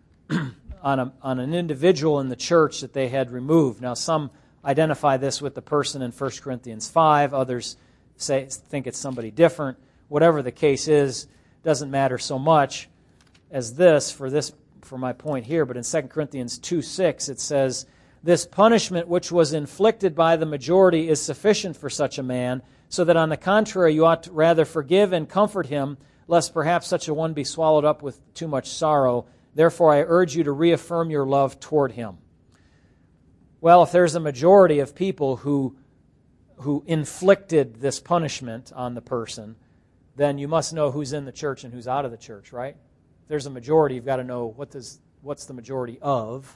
on an individual in the church that they had removed. Now, some identify this with the person in 1 Corinthians 5. Others think it's somebody different. Whatever the case is, doesn't matter so much as for my point here. But in 2 Corinthians 2:6, it says, "This punishment which was inflicted by the majority is sufficient for such a man, so that on the contrary you ought to rather forgive and comfort him, lest perhaps such a one be swallowed up with too much sorrow. Therefore I urge you to reaffirm your love toward him." Well, if there's a majority of people who inflicted this punishment on the person, then you must know who's in the church and who's out of the church, right? If there's a majority, you've got to know what's the majority of.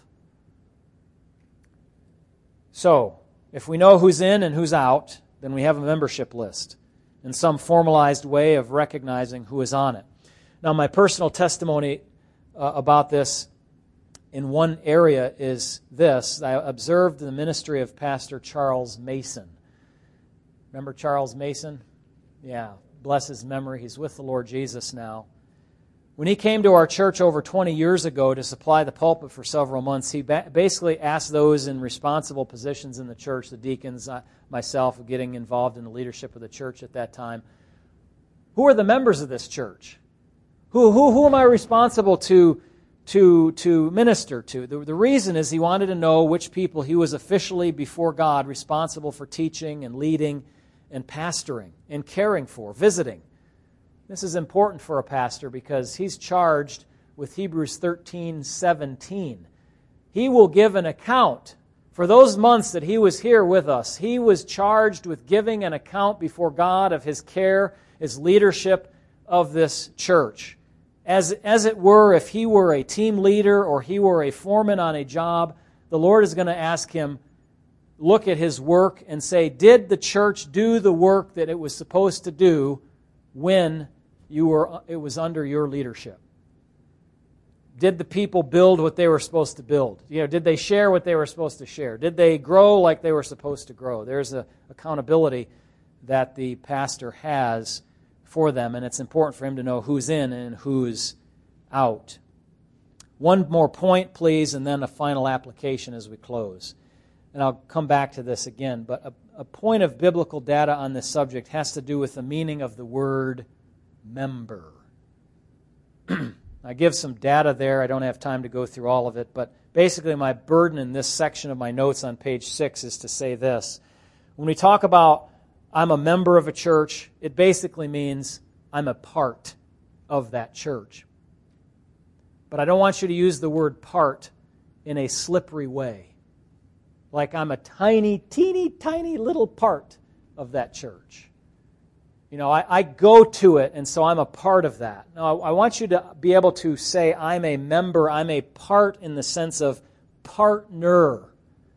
So, if we know who's in and who's out, then we have a membership list and some formalized way of recognizing who is on it. Now, my personal testimony about this in one area is this. I observed the ministry of Pastor Charles Mason. Remember Charles Mason? Yeah, bless his memory. He's with the Lord Jesus now. When he came to our church over 20 years ago to supply the pulpit for several months, he basically asked those in responsible positions in the church, the deacons, myself, getting involved in the leadership of the church at that time, who are the members of this church? Who am I responsible to minister to? The reason is he wanted to know which people he was officially before God responsible for teaching and leading and pastoring and caring for, visiting. This is important for a pastor because he's charged with Hebrews 13:17. He will give an account for those months that he was here with us. He was charged with giving an account before God of his care, his leadership of this church. As it were, if he were a team leader or he were a foreman on a job, the Lord is going to ask him, look at his work and say, did the church do the work that it was supposed to do when it was under your leadership? Did the people build what they were supposed to build? Did they share what they were supposed to share? Did they grow like they were supposed to grow? There's an accountability that the pastor has for them, and it's important for him to know who's in and who's out. One more point, please, and then a final application as we close. And I'll come back to this again, but a point of biblical data on this subject has to do with the meaning of the word member. I give some data there. I don't have time to go through all of it, but basically my burden in this section of my notes on page 6 is to say this. When we talk about I'm a member of a church, it basically means I'm a part of that church. But I don't want you to use the word part in a slippery way, like I'm a tiny, teeny, tiny little part of that church. I go to it, and so I'm a part of that. No, I want you to be able to say I'm a member, I'm a part in the sense of partnership.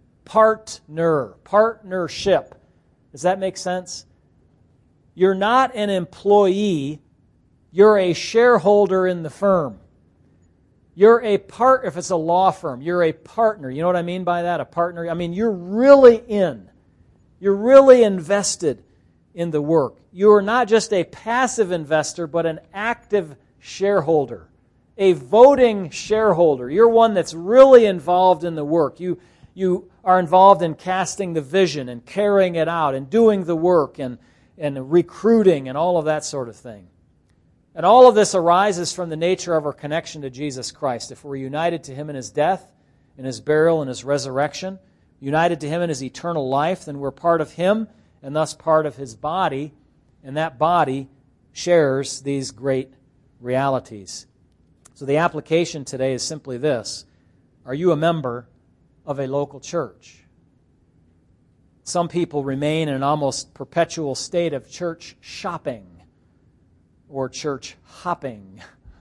Does that make sense? You're not an employee, you're a shareholder in the firm. You're a part, if it's a law firm, you're a partner. You know what I mean by that, a partner? I mean, you're really in. You're really invested in the work. You are not just a passive investor, but an active shareholder, a voting shareholder. You're one that's really involved in the work. You are involved in casting the vision and carrying it out and doing the work and recruiting and all of that sort of thing. And all of this arises from the nature of our connection to Jesus Christ. If we're united to Him in His death, in His burial, and His resurrection, united to Him in His eternal life, then we're part of Him and thus part of His body, and that body shares these great realities. So the application today is simply this. Are you a member of a local church? Some people remain in an almost perpetual state of church shopping or church hopping.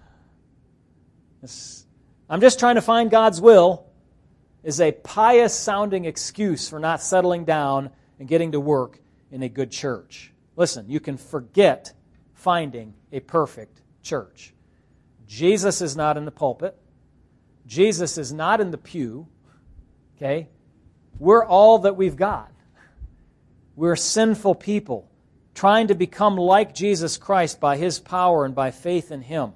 I'm just trying to find God's will is a pious-sounding excuse for not settling down and getting to work in a good church. Listen, you can forget finding a perfect church. Jesus is not in the pulpit. Jesus is not in the pew. Okay? We're all that we've got. We're sinful people trying to become like Jesus Christ by His power and by faith in Him.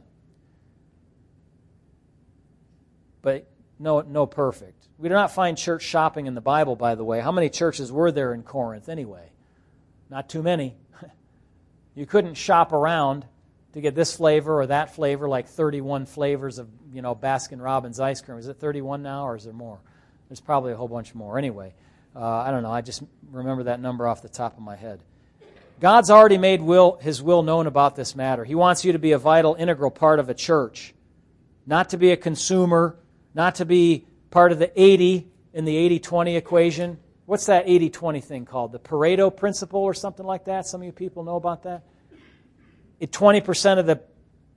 But no perfect. We do not find church shopping in the Bible, by the way. How many churches were there in Corinth anyway? Not too many. You couldn't shop around to get this flavor or that flavor, like 31 flavors of, Baskin-Robbins ice cream. Is it 31 now, or is there more? There's probably a whole bunch more. Anyway, I don't know. I just remember that number off the top of my head. God's already made His will known about this matter. He wants you to be a vital, integral part of a church, not to be a consumer, not to be part of the 80 in the 80-20 equation. What's that 80-20 thing called? The Pareto principle or something like that? Some of you people know about that? 20% of the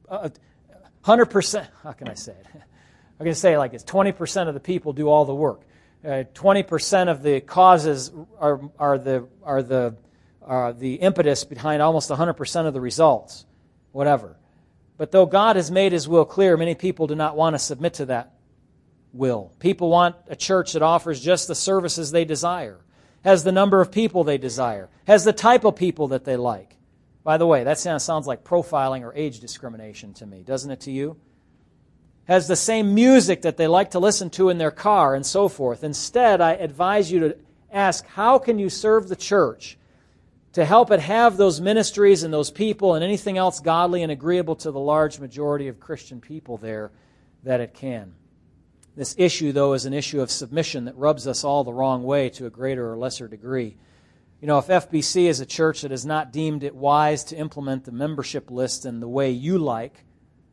100%, how can I say it? I'm going to say it like this. 20% of the people do all the work. 20% of the causes are the impetus behind almost 100% of the results, whatever. But though God has made His will clear, many people do not want to submit to that will. People want a church that offers just the services they desire, has the number of people they desire, has the type of people that they like. By the way, that sounds like profiling or age discrimination to me, doesn't it to you? Has the same music that they like to listen to in their car and so forth. Instead, I advise you to ask, how can you serve the church to help it have those ministries and those people and anything else godly and agreeable to the large majority of Christian people there that it can? This issue, though, is an issue of submission that rubs us all the wrong way to a greater or lesser degree. If FBC is a church that has not deemed it wise to implement the membership list in the way you like,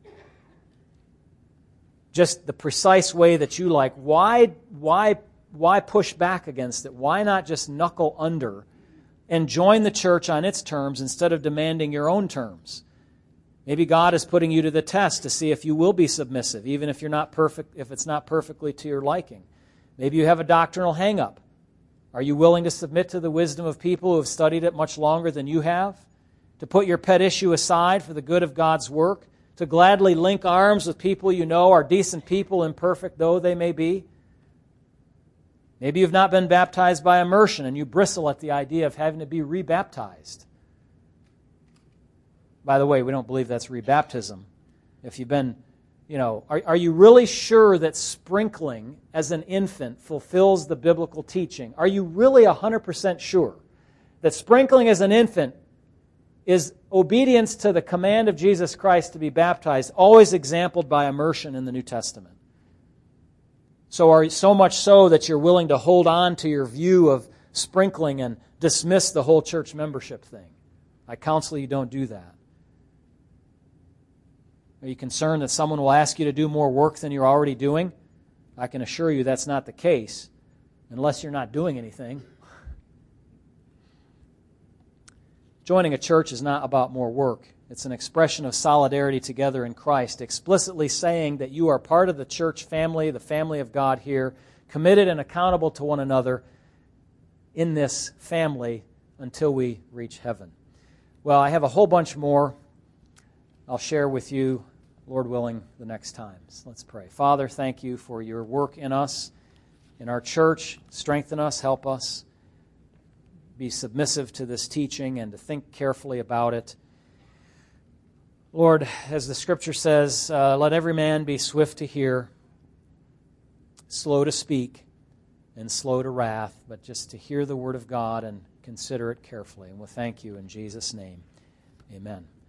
just the precise way that you like, why push back against it? Why not just knuckle under and join the church on its terms instead of demanding your own terms? Maybe God is putting you to the test to see if you will be submissive, even if you're not perfect, if it's not perfectly to your liking. Maybe you have a doctrinal hang-up. Are you willing to submit to the wisdom of people who have studied it much longer than you have? To put your pet issue aside for the good of God's work? To gladly link arms with people you know are decent people, imperfect though they may be? Maybe you've not been baptized by immersion and you bristle at the idea of having to be rebaptized. By the way, we don't believe that's rebaptism. If you've been, are you really sure that sprinkling as an infant fulfills the biblical teaching? Are you really 100% sure that sprinkling as an infant is obedience to the command of Jesus Christ to be baptized, always exampled by immersion in the New Testament? So much so that you're willing to hold on to your view of sprinkling and dismiss the whole church membership thing. I counsel you don't do that. Are you concerned that someone will ask you to do more work than you're already doing? I can assure you that's not the case, unless you're not doing anything. Joining a church is not about more work. It's an expression of solidarity together in Christ, explicitly saying that you are part of the church family, the family of God here, committed and accountable to one another in this family until we reach heaven. Well, I have a whole bunch more I'll share with you Lord willing, the next times. Let's pray. Father, thank you for your work in us, in our church. Strengthen us, help us be submissive to this teaching and to think carefully about it. Lord, as the Scripture says, let every man be swift to hear, slow to speak, and slow to wrath, but just to hear the Word of God and consider it carefully. And we'll thank you in Jesus' name. Amen.